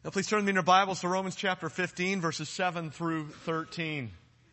Now please turn in your Bibles to Romans chapter 15, verses 7 through 13.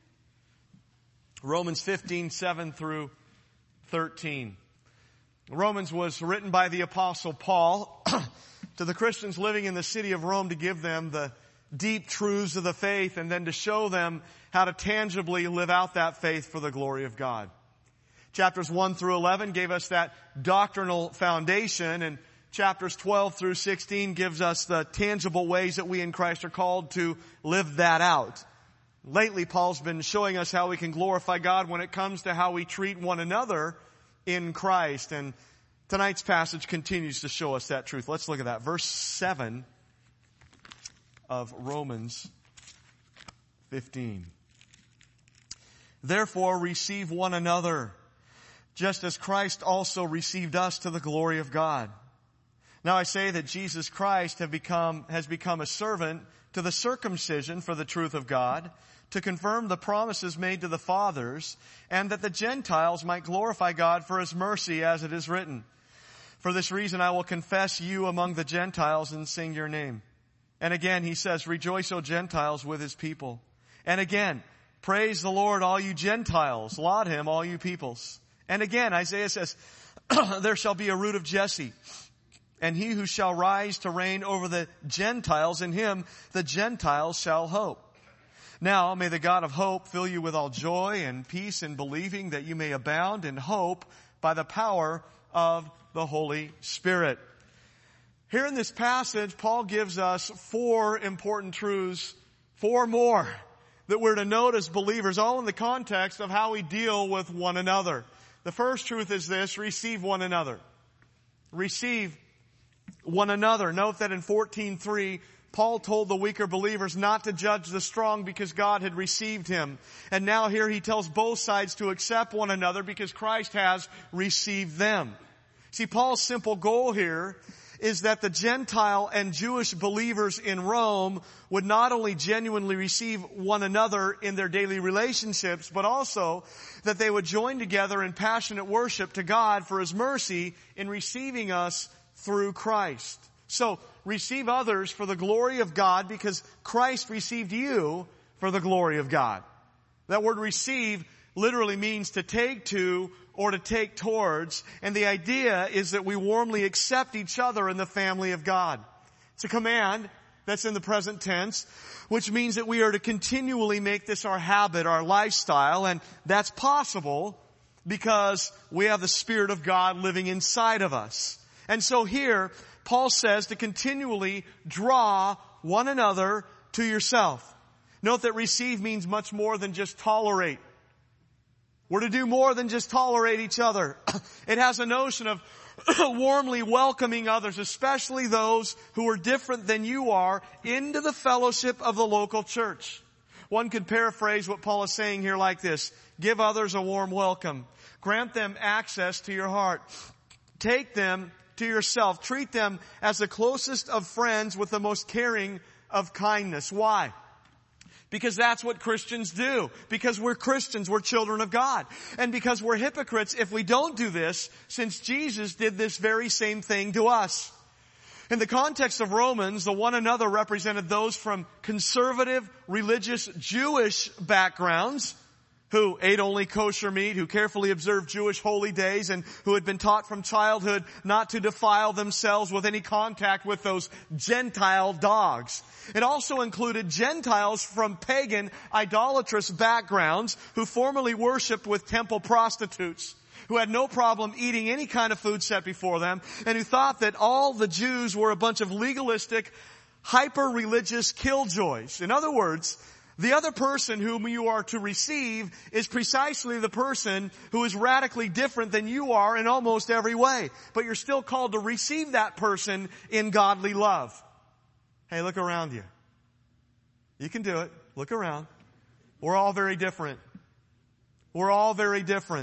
Romans 15, 7 through 13. Romans was written by the Apostle Paul to the Christians living in the city of Rome to give them the deep truths of the faith and then to show them how to tangibly live out that faith for the glory of God. Chapters 1 through 11 gave us that doctrinal foundation, and chapters 12 through 16 gives us the tangible ways that we in Christ are called to live that out. Lately, Paul's been showing us how we can glorify God when it comes to how we treat one another in Christ. And tonight's passage continues to show us that truth. Let's look at that. Verse 7 of Romans 15. Therefore, receive one another, just as Christ also received us to the glory of God. Now I say that Jesus Christ has become a servant to the circumcision for the truth of God, to confirm the promises made to the fathers, and that the Gentiles might glorify God for His mercy, as it is written. For this reason I will confess you among the Gentiles and sing your name. And again he says, rejoice, O Gentiles, with His people. And again, praise the Lord, all you Gentiles. Laud Him, all you peoples. And again, Isaiah says, there shall be a root of Jesse, and he who shall rise to reign over the Gentiles, in him the Gentiles shall hope. Now may the God of hope fill you with all joy and peace in believing, that you may abound in hope by the power of the Holy Spirit. Here in this passage, Paul gives us 4 important truths, 4 more, that we're to note as believers, all in the context of how we deal with one another. The first truth is this: receive one another. Receive one another. Note that in 14:3, Paul told the weaker believers not to judge the strong because God had received him. And now here he tells both sides to accept one another because Christ has received them. See, Paul's simple goal here is that the Gentile and Jewish believers in Rome would not only genuinely receive one another in their daily relationships, but also that they would join together in passionate worship to God for His mercy in receiving us through Christ. So, receive others for the glory of God because Christ received you for the glory of God. That word receive literally means to take to or to take towards. And the idea is that we warmly accept each other in the family of God. It's a command that's in the present tense, which means that we are to continually make this our habit, our lifestyle. And that's possible because we have the Spirit of God living inside of us. And so here, Paul says to continually draw one another to yourself. Note that receive means much more than just tolerate. We're to do more than just tolerate each other. It has a notion of warmly welcoming others, especially those who are different than you are, into the fellowship of the local church. One could paraphrase what Paul is saying here like this: give others a warm welcome. Grant them access to your heart. Take them to yourself. Treat them as the closest of friends with the most caring of kindness. Why? Because that's what Christians do. Because we're Christians, we're children of God. And because we're hypocrites if we don't do this, since Jesus did this very same thing to us. In the context of Romans, the one another represented those from conservative, religious, Jewish backgrounds who ate only kosher meat, who carefully observed Jewish holy days, and who had been taught from childhood not to defile themselves with any contact with those Gentile dogs. It also included Gentiles from pagan, idolatrous backgrounds who formerly worshipped with temple prostitutes, who had no problem eating any kind of food set before them, and who thought that all the Jews were a bunch of legalistic, hyper-religious killjoys. In other words, the other person whom you are to receive is precisely the person who is radically different than you are in almost every way. But you're still called to receive that person in godly love. Hey, look around you. You can do it. Look around. We're all very different. We're all very different.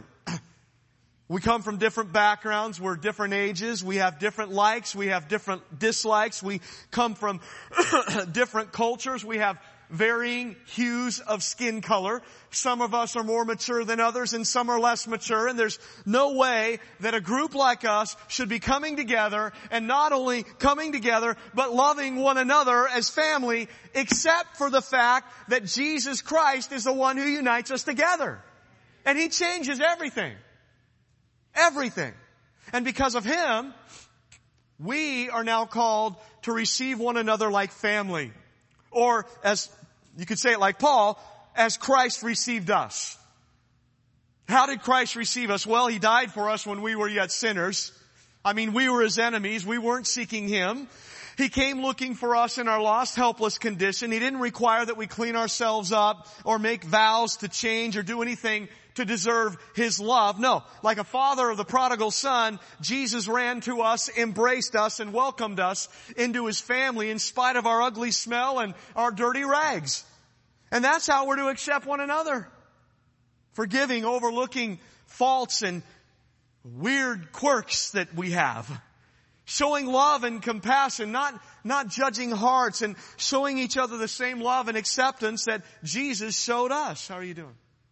We come from different backgrounds. We're different ages. We have different likes. We have different dislikes. We come from different cultures. We have varying hues of skin color. Some of us are more mature than others and some are less mature. And there's no way that a group like us should be coming together and not only coming together, but loving one another as family, except for the fact that Jesus Christ is the one who unites us together. And He changes everything. Everything. And because of Him, we are now called to receive one another like family. Or as you could say it like Paul, as Christ received us. How did Christ receive us? Well, He died for us when we were yet sinners. I mean, we were His enemies. We weren't seeking Him. He came looking for us in our lost, helpless condition. He didn't require that we clean ourselves up or make vows to change or do anything to deserve His love. No, like a father of the prodigal son, Jesus ran to us, embraced us, and welcomed us into His family in spite of our ugly smell and our dirty rags. And that's how we're to accept one another. Forgiving, overlooking faults and weird quirks that we have. Showing love and compassion, not judging hearts, and showing each other the same love and acceptance that Jesus showed us. How are you doing?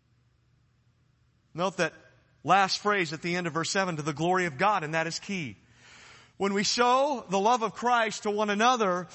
Note that last phrase at the end of verse 7, to the glory of God, and that is key. When we show the love of Christ to one another,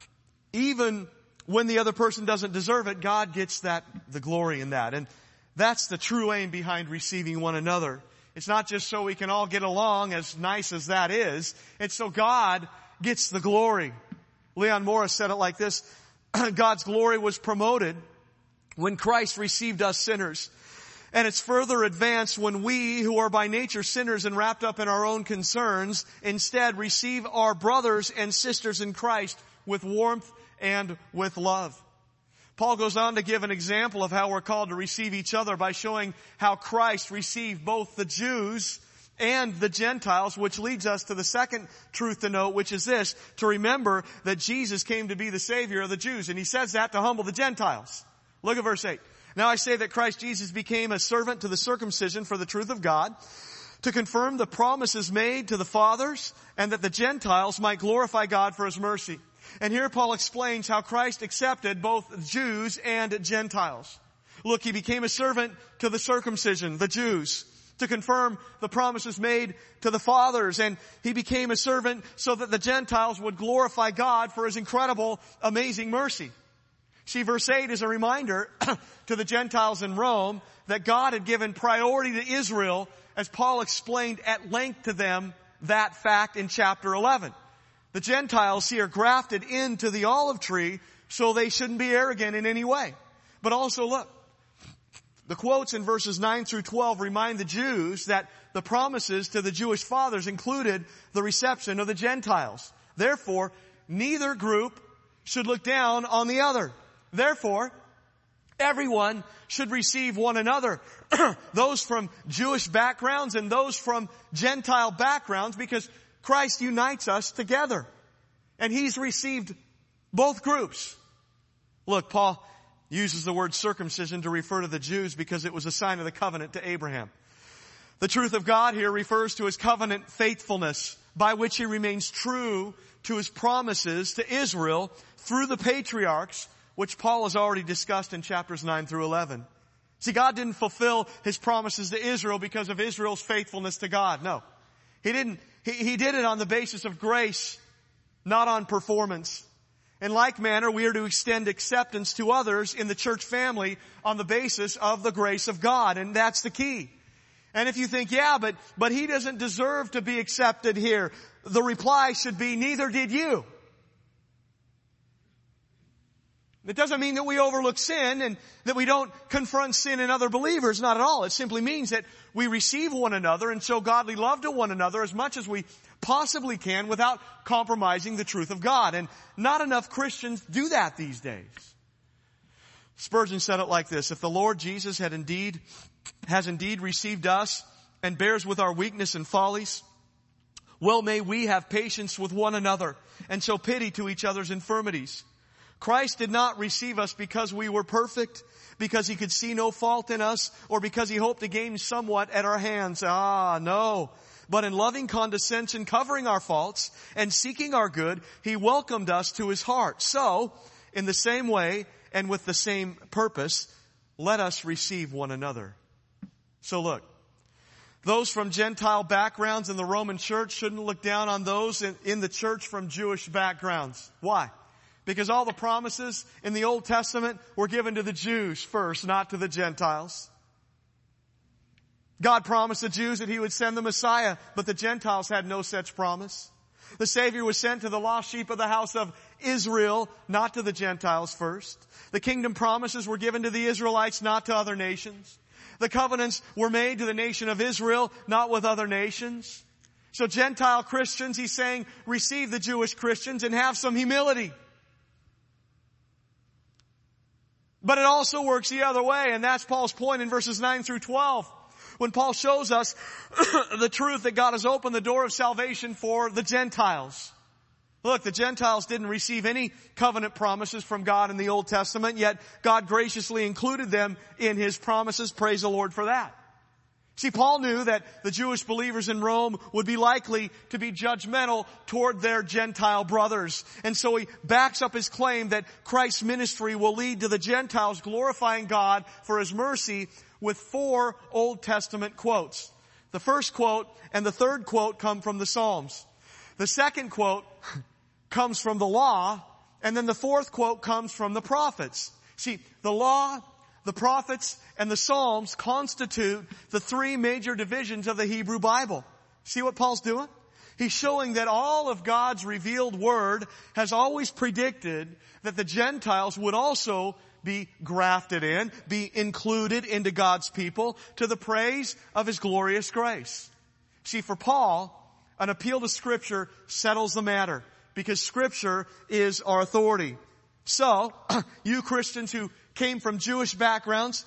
even when the other person doesn't deserve it, God gets the glory in that. And that's the true aim behind receiving one another. It's not just so we can all get along, as nice as that is. It's so God gets the glory. Leon Morris said it like this, God's glory was promoted when Christ received us sinners. And it's further advanced when we, who are by nature sinners and wrapped up in our own concerns, instead receive our brothers and sisters in Christ with warmth and with love. Paul goes on to give an example of how we're called to receive each other by showing how Christ received both the Jews and the Gentiles, which leads us to the second truth to note, which is this, to remember that Jesus came to be the Savior of the Jews. And He says that to humble the Gentiles. Look at verse 8. Now I say that Christ Jesus became a servant to the circumcision for the truth of God, to confirm the promises made to the fathers, and that the Gentiles might glorify God for His mercy. And here Paul explains how Christ accepted both Jews and Gentiles. Look, He became a servant to the circumcision, the Jews, to confirm the promises made to the fathers. And He became a servant so that the Gentiles would glorify God for His incredible, amazing mercy. See, verse 8 is a reminder to the Gentiles in Rome that God had given priority to Israel, as Paul explained at length to them that fact in chapter 11. The Gentiles here are grafted into the olive tree, so they shouldn't be arrogant in any way. But also look, the quotes in verses 9 through 12 remind the Jews that the promises to the Jewish fathers included the reception of the Gentiles. Therefore, neither group should look down on the other. Therefore, everyone should receive one another. Those from Jewish backgrounds and those from Gentile backgrounds, because Christ unites us together. And He's received both groups. Look, Paul uses the word circumcision to refer to the Jews because it was a sign of the covenant to Abraham. The truth of God here refers to His covenant faithfulness, by which He remains true to His promises to Israel through the patriarchs, which Paul has already discussed in chapters 9 through 11. See, God didn't fulfill His promises to Israel because of Israel's faithfulness to God. No. He didn't. He did it on the basis of grace, not on performance. In like manner, we are to extend acceptance to others in the church family on the basis of the grace of God. And that's the key. And if you think, yeah, but he doesn't deserve to be accepted here, the reply should be, neither did you. It doesn't mean that we overlook sin and that we don't confront sin in other believers. Not at all. It simply means that we receive one another and show godly love to one another as much as we possibly can without compromising the truth of God. And not enough Christians do that these days. Spurgeon said it like this: if the Lord Jesus has indeed received us and bears with our weakness and follies, well may we have patience with one another and show pity to each other's infirmities. Christ did not receive us because we were perfect, because He could see no fault in us, or because He hoped to gain somewhat at our hands. No. But in loving condescension, covering our faults and seeking our good, He welcomed us to His heart. So, in the same way and with the same purpose, let us receive one another. So look, those from Gentile backgrounds in the Roman church shouldn't look down on those in the church from Jewish backgrounds. Why? Because all the promises in the Old Testament were given to the Jews first, not to the Gentiles. God promised the Jews that He would send the Messiah, but the Gentiles had no such promise. The Savior was sent to the lost sheep of the house of Israel, not to the Gentiles first. The kingdom promises were given to the Israelites, not to other nations. The covenants were made to the nation of Israel, not with other nations. So Gentile Christians, He's saying, receive the Jewish Christians and have some humility. But it also works the other way, and that's Paul's point in verses 9 through 12. When Paul shows us the truth that God has opened the door of salvation for the Gentiles. Look, the Gentiles didn't receive any covenant promises from God in the Old Testament, yet God graciously included them in His promises. Praise the Lord for that. See, Paul knew that the Jewish believers in Rome would be likely to be judgmental toward their Gentile brothers. And so he backs up his claim that Christ's ministry will lead to the Gentiles glorifying God for His mercy with 4 Old Testament quotes. The first quote and the third quote come from the Psalms. The second quote comes from the law, and then the fourth quote comes from the prophets. See, the law, the prophets, and the Psalms constitute the 3 major divisions of the Hebrew Bible. See what Paul's doing? He's showing that all of God's revealed Word has always predicted that the Gentiles would also be grafted in, be included into God's people to the praise of His glorious grace. See, for Paul, an appeal to Scripture settles the matter because Scripture is our authority. So, you Christians who came from Jewish backgrounds,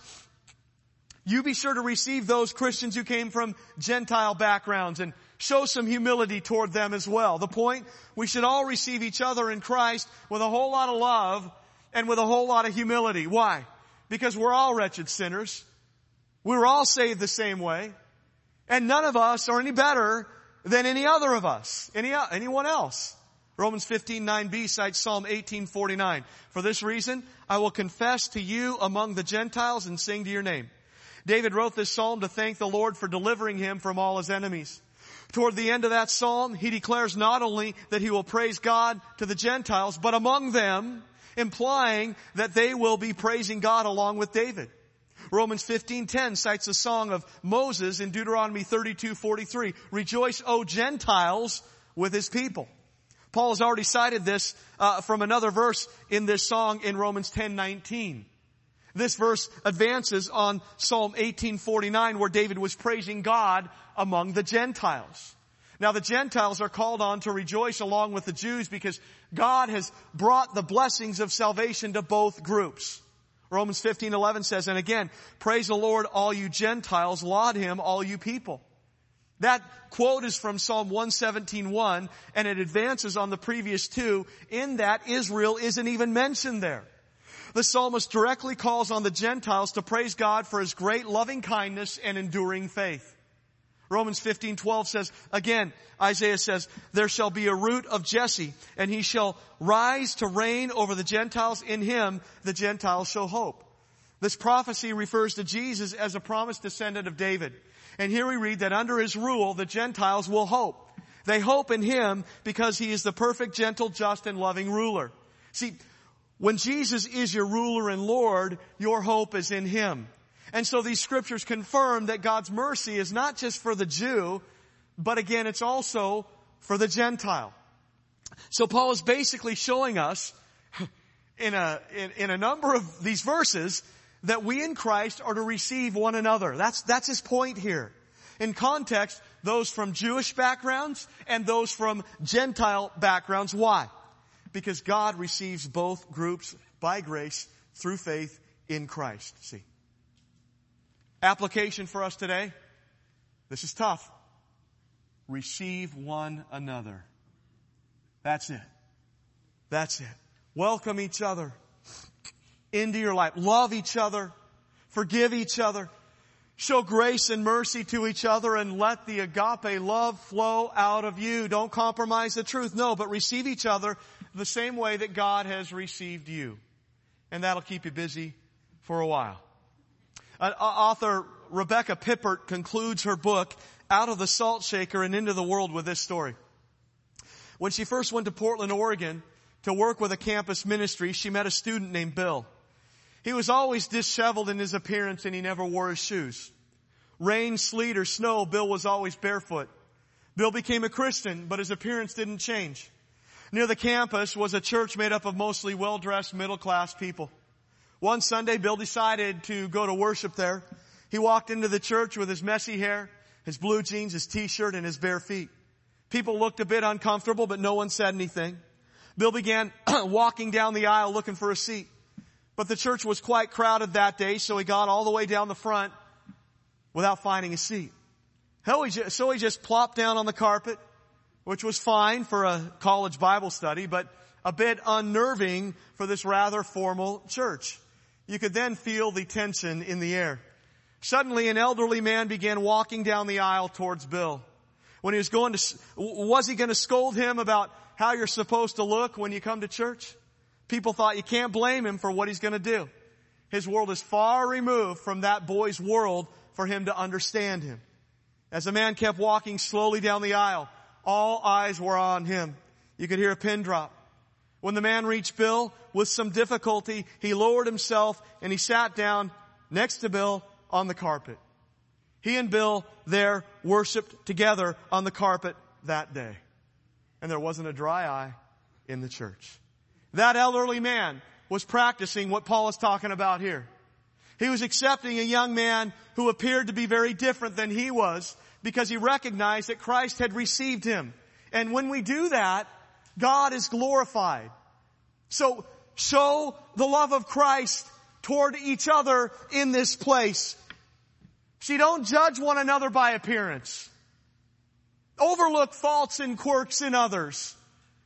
you be sure to receive those Christians who came from Gentile backgrounds and show some humility toward them as well. The point, we should all receive each other in Christ with a whole lot of love and with a whole lot of humility. Why? Because we're all wretched sinners. We were all saved the same way. And none of us are any better than any other of us, anyone else. Romans 15:9b cites Psalm 18:49. For this reason, I will confess to you among the Gentiles and sing to your name. David wrote this psalm to thank the Lord for delivering him from all his enemies. Toward the end of that psalm, he declares not only that he will praise God to the Gentiles, but among them, implying that they will be praising God along with David. Romans 15:10 cites a song of Moses in Deuteronomy 32:43. Rejoice, O Gentiles, with his people. Paul has already cited this from another verse in this song in Romans 10:19. This verse advances on Psalm 18:49 where David was praising God among the Gentiles. Now the Gentiles are called on to rejoice along with the Jews because God has brought the blessings of salvation to both groups. Romans 15:11 says, and again, praise the Lord, all you Gentiles, laud Him, all you people. That quote is from Psalm 117:1, and it advances on the previous 2 in that Israel isn't even mentioned there. The psalmist directly calls on the Gentiles to praise God for His great loving kindness and enduring faith. Romans 15:12 says, again, Isaiah says, there shall be a root of Jesse, and he shall rise to reign over the Gentiles. In him, the Gentiles shall hope. This prophecy refers to Jesus as a promised descendant of David. And here we read that under His rule, the Gentiles will hope. They hope in Him because He is the perfect, gentle, just, and loving ruler. See, when Jesus is your ruler and Lord, your hope is in Him. And so these scriptures confirm that God's mercy is not just for the Jew, but again, it's also for the Gentile. So Paul is basically showing us in a number of these verses that we in Christ are to receive one another. That's his point here. In context, those from Jewish backgrounds and those from Gentile backgrounds. Why? Because God receives both groups by grace through faith in Christ. See. Application for us today. This is tough. Receive one another. That's it. That's it. Welcome each other into your life. Love each other. Forgive each other. Show grace and mercy to each other and let the agape love flow out of you. Don't compromise the truth. No, but receive each other the same way that God has received you. And that'll keep you busy for a while. Author Rebecca Pippert concludes her book, Out of the Salt Shaker and Into the World, with this story. When she first went to Portland, Oregon, to work with a campus ministry, she met a student named Bill. He was always disheveled in his appearance and he never wore his shoes. Rain, sleet, or snow, Bill was always barefoot. Bill became a Christian, but his appearance didn't change. Near the campus was a church made up of mostly well-dressed, middle-class people. One Sunday, Bill decided to go to worship there. He walked into the church with his messy hair, his blue jeans, his t-shirt, and his bare feet. People looked a bit uncomfortable, but no one said anything. Bill began walking down the aisle looking for a seat. But the church was quite crowded that day, so he got all the way down the front without finding a seat. So he just plopped down on the carpet, which was fine for a college Bible study, but a bit unnerving for this rather formal church. You could then feel the tension in the air. Suddenly, an elderly man began walking down the aisle towards Bill. When he was he going to scold him about how you're supposed to look when you come to church? People thought you can't blame him for what he's going to do. His world is far removed from that boy's world for him to understand him. As the man kept walking slowly down the aisle, all eyes were on him. You could hear a pin drop. When the man reached Bill, with some difficulty, he lowered himself and he sat down next to Bill on the carpet. He and Bill there worshiped together on the carpet that day. And there wasn't a dry eye in the church. That elderly man was practicing what Paul is talking about here. He was accepting a young man who appeared to be very different than he was because he recognized that Christ had received him. And when we do that, God is glorified. So show the love of Christ toward each other in this place. See, don't judge one another by appearance. Overlook faults and quirks in others.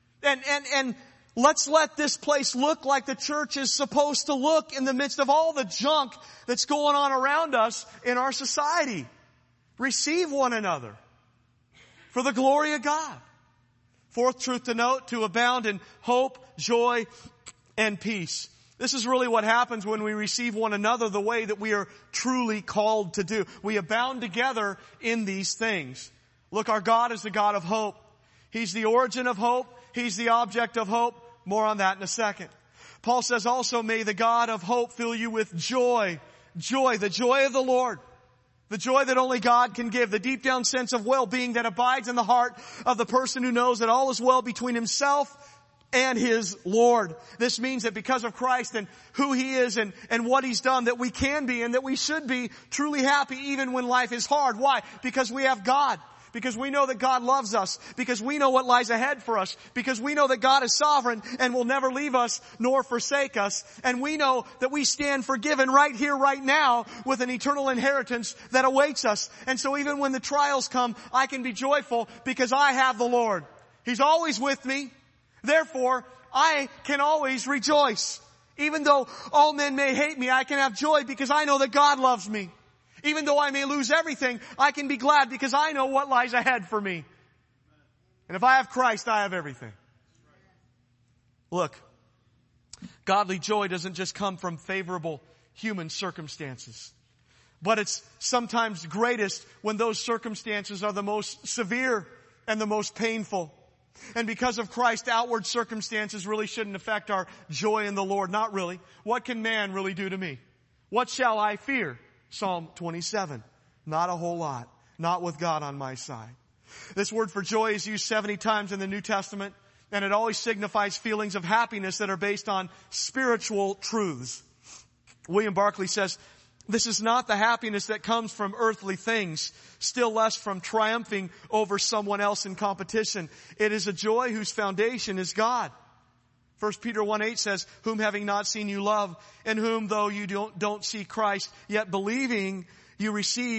And let's let this place look like the church is supposed to look in the midst of all the junk that's going on around us in our society. Receive one another for the glory of God. Fourth truth to note, to abound in hope, joy, and peace. This is really what happens when we receive one another the way that we are truly called to do. We abound together in these things. Look, our God is the God of hope. He's the origin of hope. He's the object of hope. More on that in a second. Paul says also, may the God of hope fill you with joy. Joy, the joy of the Lord. The joy that only God can give. The deep down sense of well-being that abides in the heart of the person who knows that all is well between himself and his Lord. This means that because of Christ and who he is and what he's done, that we can be and that we should be truly happy even when life is hard. Why? Because we have God. Because we know that God loves us. Because we know what lies ahead for us. Because we know that God is sovereign and will never leave us nor forsake us. And we know that we stand forgiven right here, right now, with an eternal inheritance that awaits us. And so even when the trials come, I can be joyful because I have the Lord. He's always with me. Therefore, I can always rejoice. Even though all men may hate me, I can have joy because I know that God loves me. Even though I may lose everything, I can be glad because I know what lies ahead for me. And if I have Christ, I have everything. Look, godly joy doesn't just come from favorable human circumstances, but it's sometimes greatest when those circumstances are the most severe and the most painful. And because of Christ, outward circumstances really shouldn't affect our joy in the Lord. Not really. What can man really do to me? What shall I fear? Psalm 27. Not a whole lot. Not with God on my side. This word for joy is used 70 times in the New Testament, and it always signifies feelings of happiness that are based on spiritual truths. William Barclay says, this is not the happiness that comes from earthly things, still less from triumphing over someone else in competition. It is a joy whose foundation is God. 1 Peter 1:8 says, whom having not seen you love, and whom though you don't see Christ, yet believing you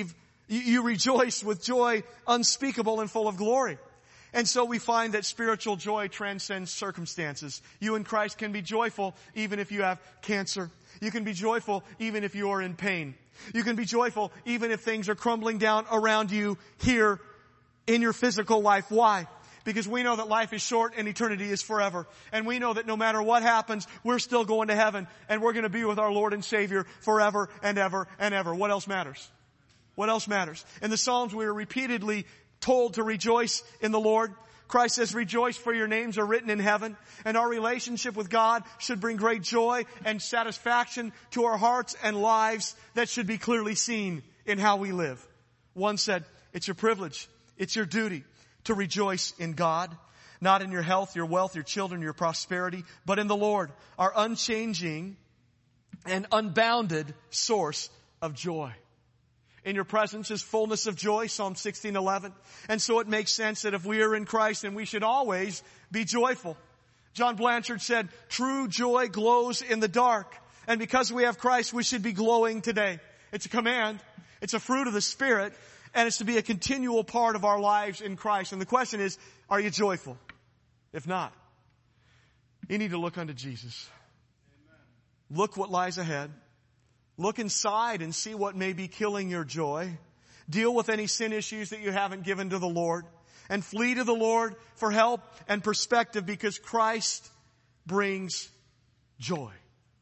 rejoice with joy unspeakable and full of glory. And so we find that spiritual joy transcends circumstances. You in Christ can be joyful even if you have cancer. You can be joyful even if you are in pain. You can be joyful even if things are crumbling down around you here in your physical life. Why? Because we know that life is short and eternity is forever. And we know that no matter what happens, we're still going to heaven and we're going to be with our Lord and Savior forever and ever and ever. What else matters? What else matters? In the Psalms, we are repeatedly told to rejoice in the Lord. Christ says, rejoice for your names are written in heaven. And our relationship with God should bring great joy and satisfaction to our hearts and lives that should be clearly seen in how we live. One said, it's your privilege, it's your duty to rejoice in God, not in your health, your wealth, your children, your prosperity, but in the Lord, our unchanging and unbounded source of joy. In your presence is fullness of joy, Psalm 16:11. And so it makes sense that if we are in Christ, then we should always be joyful. John Blanchard said, true joy glows in the dark. And because we have Christ, we should be glowing today. It's a command. It's a fruit of the Spirit. And it's to be a continual part of our lives in Christ. And the question is, are you joyful? If not, you need to look unto Jesus. Amen. Look what lies ahead. Look inside and see what may be killing your joy. Deal with any sin issues that you haven't given to the Lord. And flee to the Lord for help and perspective, because Christ brings joy.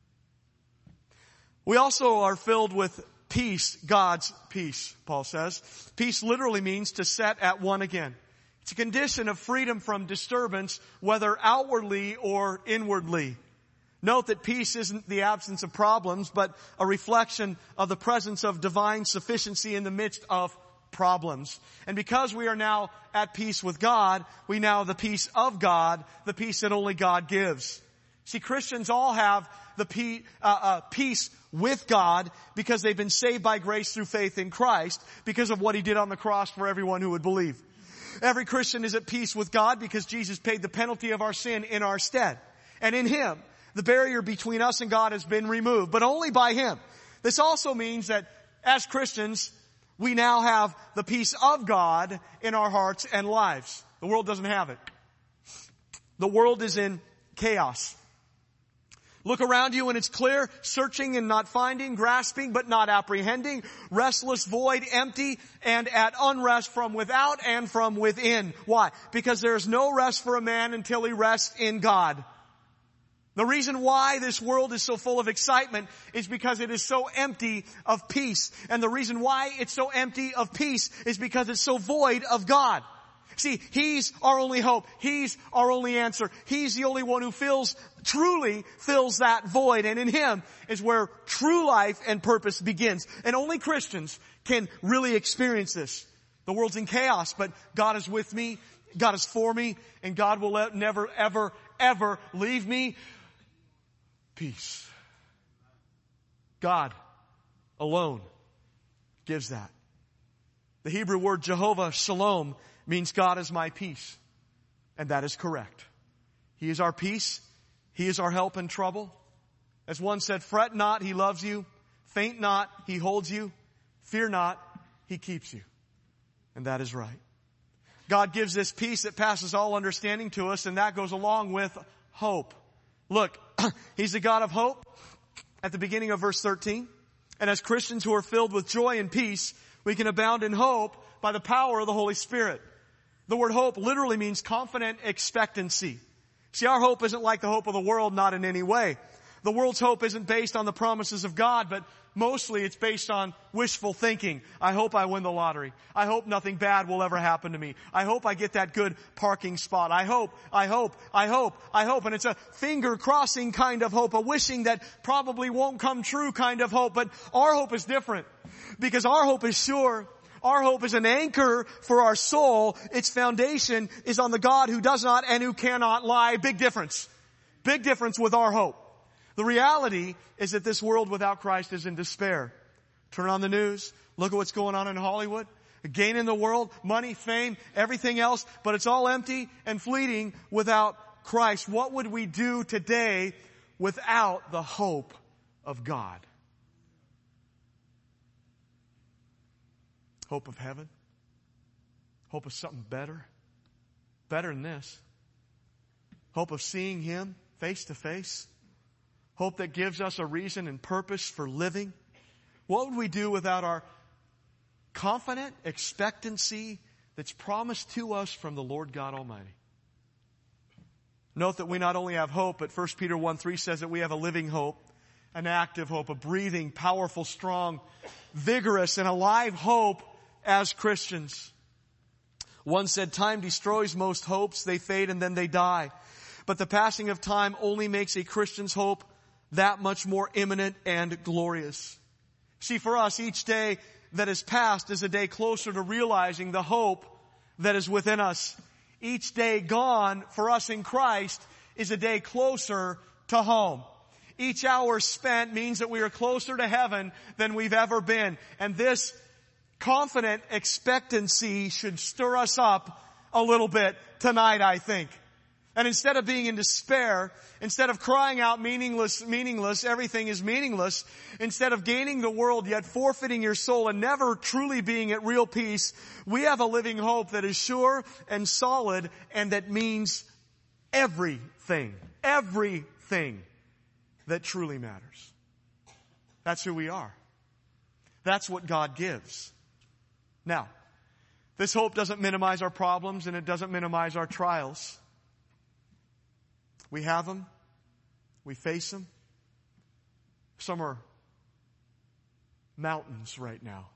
We also are filled with peace, God's peace, Paul says. Peace literally means to set at one again. It's a condition of freedom from disturbance, whether outwardly or inwardly. Note that peace isn't the absence of problems, but a reflection of the presence of divine sufficiency in the midst of problems. And because we are now at peace with God, we now have the peace of God, the peace that only God gives. See, Christians all have the peace with God because they've been saved by grace through faith in Christ because of what He did on the cross for everyone who would believe. Every Christian is at peace with God because Jesus paid the penalty of our sin in our stead. And in Him, the barrier between us and God has been removed, but only by Him. This also means that as Christians, we now have the peace of God in our hearts and lives. The world doesn't have it. The world is in chaos. Look around you and it's clear, searching and not finding, grasping but not apprehending, restless, void, empty, and at unrest from without and from within. Why? Because there is no rest for a man until he rests in God. The reason why this world is so full of excitement is because it is so empty of peace. And the reason why it's so empty of peace is because it's so void of God. See, He's our only hope. He's our only answer. He's the only one who truly fills that void. And in Him is where true life and purpose begins. And only Christians can really experience this. The world's in chaos, but God is with me. God is for me. And God will never, ever, ever leave me. Peace. God alone gives that. The Hebrew word Jehovah Shalom means God is my peace. And that is correct. He is our peace. He is our help in trouble. As one said, fret not, He loves you. Faint not, He holds you. Fear not, He keeps you. And that is right. God gives this peace that passes all understanding to us, and that goes along with hope. Look, He's the God of hope at the beginning of verse 13. And as Christians who are filled with joy and peace, we can abound in hope by the power of the Holy Spirit. The word hope literally means confident expectancy. See, our hope isn't like the hope of the world, not in any way. The world's hope isn't based on the promises of God, but mostly it's based on wishful thinking. I hope I win the lottery. I hope nothing bad will ever happen to me. I hope I get that good parking spot. I hope. And it's a finger-crossing kind of hope, a wishing that probably won't come true kind of hope. But our hope is different because our hope is sure. Our hope is an anchor for our soul. Its foundation is on the God who does not and who cannot lie. Big difference. Big difference with our hope. The reality is that this world without Christ is in despair. Turn on the news. Look at what's going on in Hollywood. A gain in the world, money, fame, everything else, but it's all empty and fleeting without Christ. What would we do today without the hope of God? Hope of heaven? Hope of something better? Better than this. Hope of seeing Him face to face? Hope that gives us a reason and purpose for living? What would we do without our confident expectancy that's promised to us from the Lord God Almighty. Note that we not only have hope, but 1 Peter 1:3 says that we have a living hope, an active hope, a breathing, powerful, strong, vigorous, and alive hope as Christians. One said, time destroys most hopes. They fade and then they die. But the passing of time only makes a Christian's hope that much more imminent and glorious. See, for us, each day that is passed is a day closer to realizing the hope that is within us. Each day gone for us in Christ is a day closer to home. Each hour spent means that we are closer to heaven than we've ever been. And this confident expectancy should stir us up a little bit tonight, I think. And instead of being in despair, instead of crying out meaningless, everything is meaningless, instead of gaining the world yet forfeiting your soul and never truly being at real peace, we have a living hope that is sure and solid and that means everything that truly matters. That's who we are. That's what God gives. Now, this hope doesn't minimize our problems and it doesn't minimize our trials. We have them. We face them. Some are mountains right now.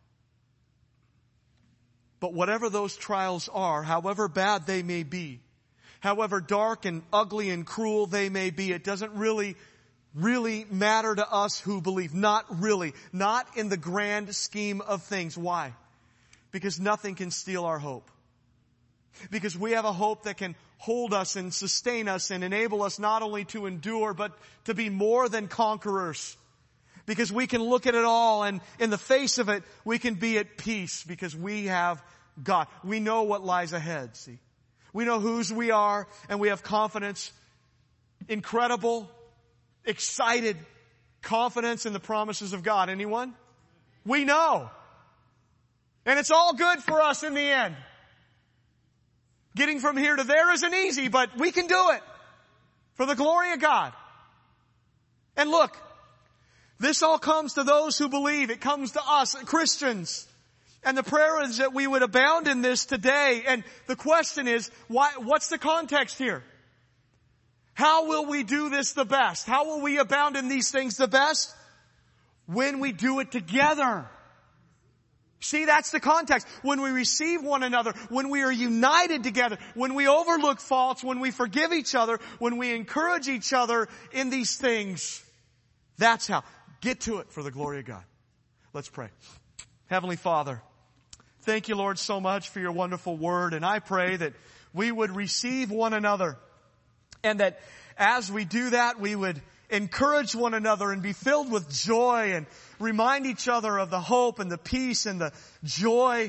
But whatever those trials are, however bad they may be, however dark and ugly and cruel they may be, it doesn't really matter to us who believe. Not really. Not in the grand scheme of things. Why? Because nothing can steal our hope. Because we have a hope that can hold us and sustain us and enable us not only to endure, but to be more than conquerors. Because we can look at it all and in the face of it, we can be at peace because we have God. We know what lies ahead, see. We know whose we are and we have confidence, incredible, excited confidence in the promises of God. Anyone? We know. And it's all good for us in the end. Getting from here to there isn't easy, but we can do it for the glory of God. And look, this all comes to those who believe. It comes to us, Christians. And the prayer is that we would abound in this today. And the question is, what's the context here? How will we do this the best? How will we abound in these things the best? When we do it together. See, that's the context. When we receive one another, when we are united together, when we overlook faults, when we forgive each other, when we encourage each other in these things. That's how. Get to it for the glory of God. Let's pray. Heavenly Father, thank you, Lord, so much for your wonderful word. And I pray that we would receive one another. And that as we do that, we would encourage one another and be filled with joy and remind each other of the hope and the peace and the joy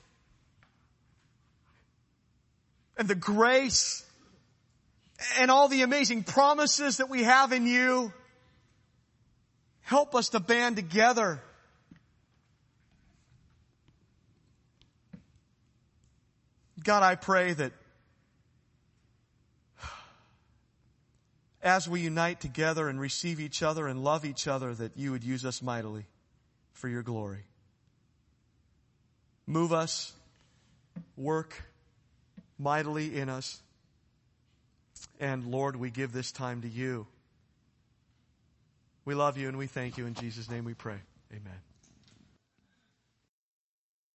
and the grace and all the amazing promises that we have in you. Help us to band together. God, I pray that as we unite together and receive each other and love each other, that you would use us mightily for your glory. Move us, work mightily in us. And Lord, we give this time to you. We love you and we thank you. In Jesus' name we pray. Amen.